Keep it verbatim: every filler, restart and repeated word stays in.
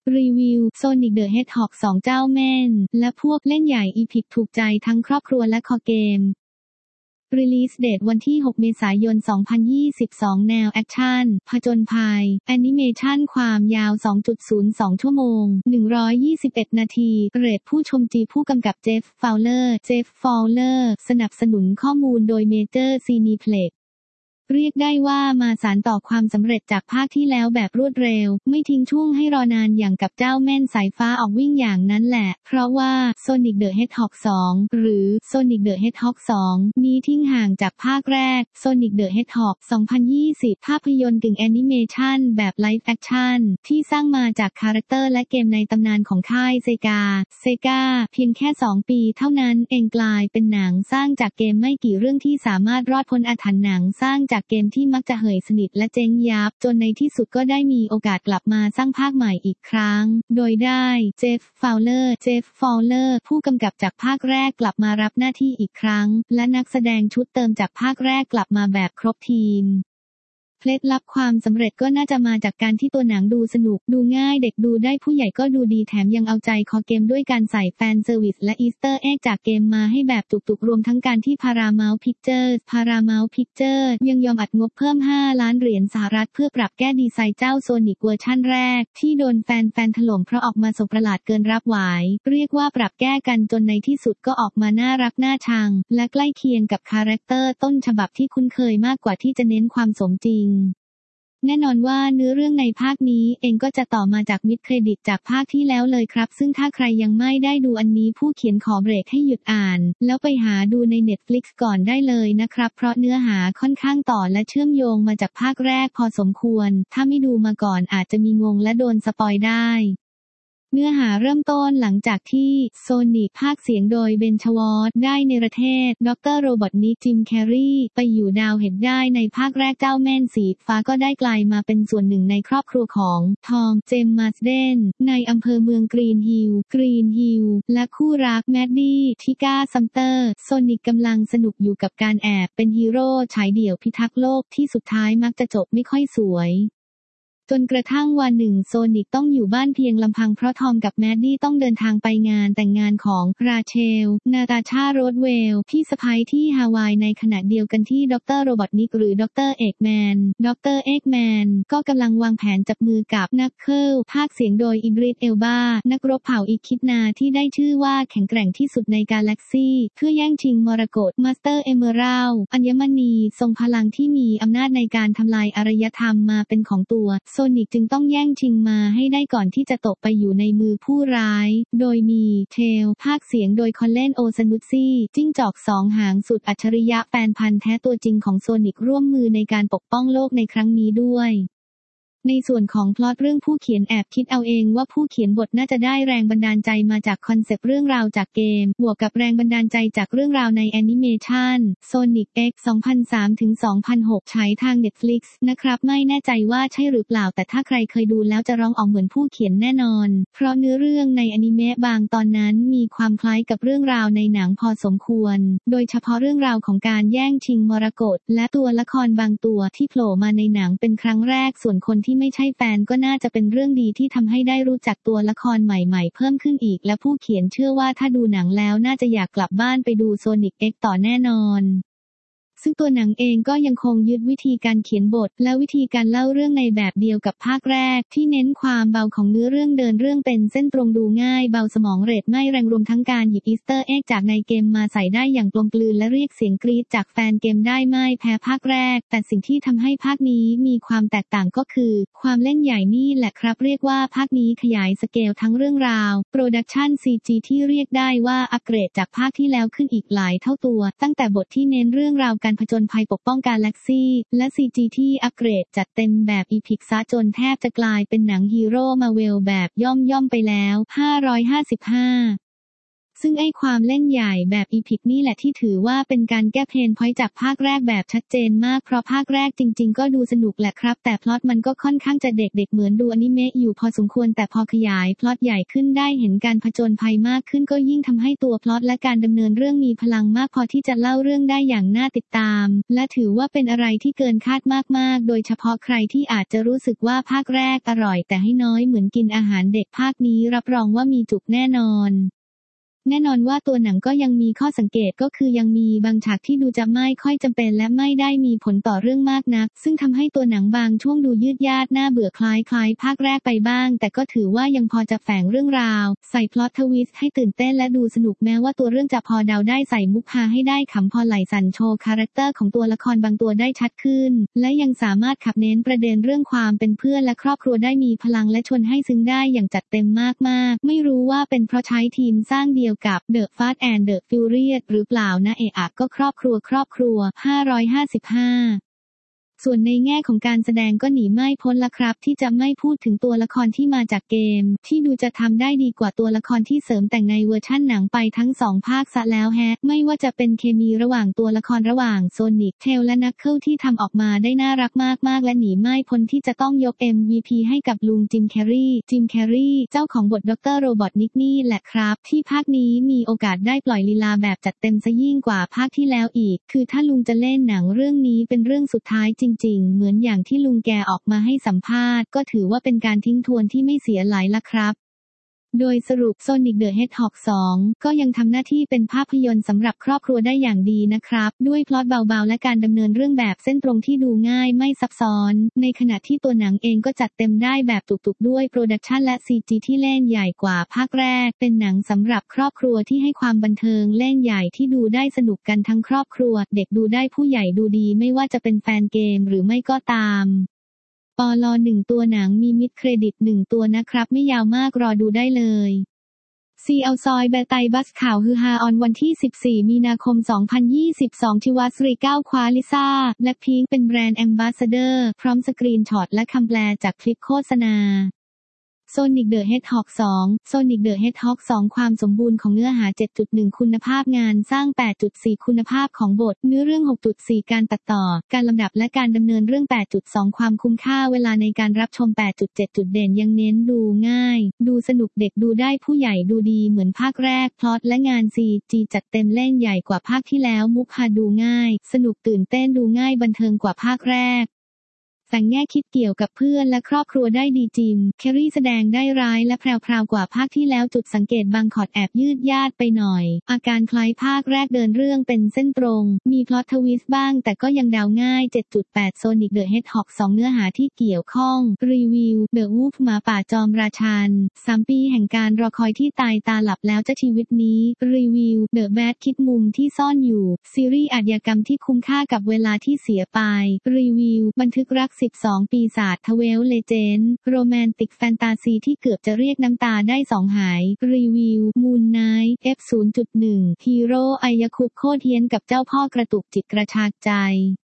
รีวิว Sonic the Hedgehog สอง เจ้าแม่นและพวกเล่นใหญ่อีพิกถูกใจทั้งครอบครัวและคอเกม Release Date วันที่ หก เมษายน สองพันยี่สิบสอง แนวแอคชั่น ผจญภัย แอนิเมชันความยาว สองจุดศูนย์สอง ชั่วโมง หนึ่งร้อยยี่สิบเอ็ด นาที เรทผู้ชมจีผู้กำกับเจฟ ฟาวเลอร์ เจฟ ฟาวเลอร์ สนับสนุนข้อมูลโดยเมเจอร์ซีนีเพล็กซ์เรียกได้ว่ามาสานต่อความสำเร็จจากภาคที่แล้วแบบรวดเร็วไม่ทิ้งช่วงให้รอนานอย่างกับเจ้าแม่นสายฟ้าออกวิ่งอย่างนั้นแหละเพราะว่า Sonic the Hedgehog สอง หรือ Sonic the Hedgehog สอง นี้ทิ้งห่างจากภาคแรก Sonic the Hedgehog สองพันยี่สิบ ภาพยนตร์กึ่งแอนิเมชันแบบไลฟ์แอคชั่นที่สร้างมาจากคาแรคเตอร์และเกมในตำนานของค่ายเซกาเซกาเพียงแค่สองปีเท่านั้นเองกลายเป็นหนังสร้างจากเกมไม่กี่เรื่องที่สามารถรอดพ้นอาถรรพ์หนังสร้างจากเกมที่มักจะเหยสนิทและเจ๊งยับจนในที่สุดก็ได้มีโอกาสกลับมาสร้างภาคใหม่อีกครั้งโดยได้เจฟ ฟาวเลอร์ เจฟ ฟาวเลอร์ผู้กำกับจากภาคแรกกลับมารับหน้าที่อีกครั้งและนักแสดงชุดเติมจากภาคแรกกลับมาแบบครบทีมเคล็ดลับความสำเร็จก็น่าจะมาจากการที่ตัวหนังดูสนุกดูง่ายเด็กดูได้ผู้ใหญ่ก็ดูดีแถมยังเอาใจคอเกมด้วยการใส่แฟนเซอร์วิสและอีสเตอร์เอ็กจากเกมมาให้แบบจุกๆรวมทั้งการที่ Paramount Pictures Paramount Pictures ยังยอมอัดงบเพิ่มห้าล้านเหรียญสหรัฐเพื่อปรับแก้ดีไซน์เจ้าโซนิกเวอร์ชั่นแรกที่โดนแฟนๆถล่มเพราะออกมาสบประหลาดเกินรับไหวเรียกว่าปรับแก้กันจนในที่สุดก็ออกมาน่ารักน่าชังและใกล้เคียงกับคาแรคเตอร์ต้นฉบับที่คุ้นเคยมากกว่าที่จะเน้นความสมจริงแน่นอนว่าเนื้อเรื่องในภาคนี้เองก็จะต่อมาจากมิดเครดิตจากภาคที่แล้วเลยครับซึ่งถ้าใครยังไม่ได้ดูอันนี้ผู้เขียนขอเบรกให้หยุดอ่านแล้วไปหาดูใน Netflix ก่อนได้เลยนะครับเพราะเนื้อหาค่อนข้างต่อและเชื่อมโยงมาจากภาคแรกพอสมควรถ้าไม่ดูมาก่อนอาจจะมีงงและโดนสปอยได้เนื้อหาเริ่มต้นหลังจากที่โซนิกภาคเสียงโดยเบนชวอตได้เนรเทศดร.โรบอทนิกจิมแคร์รีไปอยู่ดาวเห็ดได้ในภาคแรกเจ้าแม่นสีฟ้าก็ได้กลายมาเป็นส่วนหนึ่งในครอบครัวของทอมเจมส์มาสเดนในอำเภอเมืองกรีนฮิลล์กรีนฮิลล์และคู่รักแมดดี้ทิก้าซัมเตอร์โซนิกกำลังสนุกอยู่กับการแอบเป็นฮีโร่ฉายเดี่ยวพิทักษ์โลกที่สุดท้ายมักจะจบไม่ค่อยสวยจนกระทั่งวันหนึ่งโซนิกต้องอยู่บ้านเพียงลำพังเพราะทอมกับแมดดี้ต้องเดินทางไปงานแต่งงานของราเชลนาตาชาโรดเวลพี่สะใภ้ที่ฮาวายในขณะเดียวกันที่ดร.โรบอทนิกหรือดร.เอกแมนดร.เอกแมนก็กำลังวางแผนจับมือกับนักเคิลภาคเสียงโดยอิดริสเอลบานักรบเผ่าอีคิดนาที่ได้ชื่อว่าแข็งแกร่งที่สุดในกาแล็กซี่เพื่อแย่งชิงมรกตมาสเตอร์เอเมอรัลด์อัญมณีทรงพลังที่มีอำนาจในการทำลายอารยธรรมมาเป็นของตัวโซนิกจึงต้องแย่งชิงมาให้ได้ก่อนที่จะตกไปอยู่ในมือผู้ร้ายโดยมีเทลภาคเสียงโดยคอลเลนโอซานุตซี่จิ้งจอกสองหางสุดอัจฉริยะแฟนพันธุ์แท้ตัวจริงของโซนิกร่วมมือในการปกป้องโลกในครั้งนี้ด้วยในส่วนของพล็อตเรื่องผู้เขียนแอบคิดเอาเองว่าผู้เขียนบทน่าจะได้แรงบันดาลใจมาจากคอนเซปต์เรื่องราวจากเกมบวกกับแรงบันดาลใจจากเรื่องราวในแอนิเมชัน Sonic X สองพันสามถึงสองพันหก ฉายทาง Netflix นะครับไม่แน่ใจว่าใช่หรือเปล่าแต่ถ้าใครเคยดูแล้วจะร้องออกเหมือนผู้เขียนแน่นอนเพราะเนื้อเรื่องในอนิเมะบางตอนนั้นมีความคล้ายกับเรื่องราวในหนังพอสมควรโดยเฉพาะเรื่องราวของการแย่งชิงมรกตและตัวละครบางตัวที่โผล่มาในหนังเป็นครั้งแรกส่วนคนที่ไม่ใช่แฟนก็น่าจะเป็นเรื่องดีที่ทำให้ได้รู้จักตัวละครใหม่ๆเพิ่มขึ้นอีกและผู้เขียนเชื่อว่าถ้าดูหนังแล้วน่าจะอยากกลับบ้านไปดู Sonic X ต่อแน่นอนซึ่งตัวหนังเองก็ยังคงยึดวิธีการเขียนบทและวิธีการเล่าเรื่องในแบบเดียวกับภาคแรกที่เน้นความเบาของเนื้อเรื่องเดินเรื่องเป็นเส้นตรงดูง่ายเบาสมองเรทไม่แรงรวมทั้งการหยิบอีสเตอร์เอ็กจากในเกมมาใส่ได้อย่างกลมกลืนและเรียกเสียงกรี๊ดจากแฟนเกมได้ไม่แพ้ภาคแรกแต่สิ่งที่ทำให้ภาคนี้มีความแตกต่างก็คือความเล่นใหญ่นี่แหละครับเรียกว่าภาคนี้ขยายสเกลทั้งเรื่องราวโปรดักชัน ซี จี ที่เรียกได้ว่าอัปเกรดจากภาคที่แล้วขึ้นอีกหลายเท่าตัวตั้งแต่บทที่เน้นเรื่องราวการผจญภัยปกป้องกาแล็กซี่และ ซี จี ที่อัปเกรดจัดเต็มแบบอีพิกซะจนแทบจะกลายเป็นหนังฮีโร่มาเวลแบบย่อมย่อมไปแล้วห้าร้อยห้าสิบห้าซึ่งไอ้ความเล่นใหญ่แบบอีพิกนี่แหละที่ถือว่าเป็นการแก้เพนพอยต์จากภาคแรกแบบชัดเจนมากเพราะภาคแรกจริงๆก็ดูสนุกแหละครับแต่พล็อตมันก็ค่อนข้างจะเด็กๆเหมือนดูอนิเมะอยู่พอสมควรแต่พอขยายพล็อตใหญ่ขึ้นได้เห็นการผจญภัยมากขึ้นก็ยิ่งทำให้ตัวพล็อตและการดำเนินเรื่องมีพลังมากพอที่จะเล่าเรื่องได้อย่างน่าติดตามและถือว่าเป็นอะไรที่เกินคาดมากๆโดยเฉพาะใครที่อาจจะรู้สึกว่าภาคแรกอร่อยแต่ให้น้อยเหมือนกินอาหารเด็กภาคนี้รับรองว่ามีจุกแน่นอนแน่นอนว่าตัวหนังก็ยังมีข้อสังเกตก็คือยังมีบางฉากที่ดูจะไม่ค่อยจำเป็นและไม่ได้มีผลต่อเรื่องมากนักซึ่งทำให้ตัวหนังบางช่วงดูยืดยาดน่าเบื่อคล้ายๆภาคแรกไปบ้างแต่ก็ถือว่ายังพอจะแฝงเรื่องราวใส่พล็อตทวิสต์ให้ตื่นเต้นและดูสนุกแม้ว่าตัวเรื่องจะพอเดาได้ใส่มุกฮาให้ได้ขำพอไหลสั่นโชว์คาแรคเตอร์ของตัวละครบางตัวได้ชัดขึ้นและยังสามารถขับเน้นประเด็นเรื่องความเป็นเพื่อนและครอบครัวได้มีพลังและชวนให้ซึ้งได้อย่างจัดเต็มมากๆไม่รู้ว่าเป็นเพราะใช้ทีมสร้างเดียวกับ The Fast and the Furious หรือเปล่านะเอะอะก็ครอบครัวครอบครัวห้าร้อยห้าสิบห้าส่วนในแง่ของการแสดงก็หนีไม่พ้นละครับที่จะไม่พูดถึงตัวละครที่มาจากเกมที่ดูจะทำได้ดีกว่าตัวละครที่เสริมแต่งในเวอร์ชั่นหนังไปทั้งสองภาคซะแล้วแฮะไม่ว่าจะเป็นเคมีระหว่างตัวละครระหว่างโซนิกเทลและนักเคิลที่ทำออกมาได้น่ารักมากๆและหนีไม่พ้นที่จะต้องยก เอ็ม วี พี ให้กับลุงจิมแคร์รีจิมแคร์รีเจ้าของบทด็อกเตอร์โรบอทนิกนี่แหละครับที่ภาคนี้มีโอกาสได้ปล่อยลีลาแบบจัดเต็มซะยิ่งกว่าภาคที่แล้วอีกคือถ้าลุงจะเล่นหนังเรื่องนี้เป็นเรื่องสุดท้ายจริงๆเหมือนอย่างที่ลุงแกออกมาให้สัมภาษณ์ก็ถือว่าเป็นการทิ้งทวนที่ไม่เสียหลายละครับโดยสรุป Sonic the Hedgehog สองก็ยังทำหน้าที่เป็นภาพยนตร์สำหรับครอบครัวได้อย่างดีนะครับด้วยพล็อตเบาๆและการดำเนินเรื่องแบบเส้นตรงที่ดูง่ายไม่ซับซ้อนในขณะที่ตัวหนังเองก็จัดเต็มได้แบบตุกๆด้วยโปรดักชันและ ซี จี ที่เล่นใหญ่กว่าภาคแรกเป็นหนังสำหรับครอบครัวที่ให้ความบันเทิงเล่นใหญ่ที่ดูได้สนุกกันทั้งครอบครัวเด็กดูได้ผู้ใหญ่ดูดีไม่ว่าจะเป็นแฟนเกมหรือไม่ก็ตามปลหนึ่งตัวหนังมีมิดเครดิตหนึ่งตัวนะครับไม่ยาวมากรอดูได้เลยซีเอาซอยแบไตบัสข่าวฮือฮาออนวันที่สิบสี่มีนาคมสองพันยี่สิบสองทิวัสรีเก้าคว้าลิซ่าแบล็คพิงค์เป็นแบรนด์แอมบาสเดอร์พร้อมสกรีนช็อตและคำแปลจากคลิปโฆษณาSonic the Hedgehog สอง Sonic the Hedgehog สองความสมบูรณ์ของเนื้อหา เจ็ดจุดหนึ่ง คุณภาพงานสร้าง แปดจุดสี่ คุณภาพของบทเนื้อเรื่อง หกจุดสี่ การตัดต่อการลำดับและการดำเนินเรื่อง แปดจุดสอง ความคุ้มค่าเวลาในการรับชม แปดจุดเจ็ด จุดเด่นยังเน้นดูง่ายดูสนุกเด็กดูได้ผู้ใหญ่ดูดีเหมือนภาคแรกพล็อตและงาน ซี จี จัดเต็มเล่นใหญ่กว่าภาคที่แล้วมุกฮาดูง่ายสนุกตื่นเต้นดูง่ายบันเทิงกว่าภาคแรกแต่งแง่คิดเกี่ยวกับเพื่อนและครอบครัวได้ดีจิมแคร์รีแสดงได้ร้ายและแพรวๆกว่าภาคที่แล้วจุดสังเกตบางขอดแอบยืดยาดไปหน่อยอาการคล้ายภาคแรกเดินเรื่องเป็นเส้นตรงมีพล็อตทวิสต์บ้างแต่ก็ยังเดาง่าย เจ็ดจุดแปด Sonic the Hedgehog สองเนื้อหาที่เกี่ยวข้องรีวิว The Wolf หมาป่าจอมราชันสามปีแห่งการรอคอยที่ตายตาหลับแล้วจะชีวิตนี้รีวิว The Bad คิดมุมที่ซ่อนอยู่ซีรีส์อาชญากรรมที่คุ้มค่ากับเวลาที่เสียไปรีวิวบันทึกรักสิบสองปีศาจทเวลเลเจนด์โรแมนติกแฟนตาซีที่เกือบจะเรียกน้ำตาได้สองหายรีวิวมูนไนท์ เอฟ ศูนย์จุดหนึ่ง ฮีโร่ไอยาคุปโคตรเฮี้ยนกับเจ้าพ่อกระตุกจิตกระชากใจ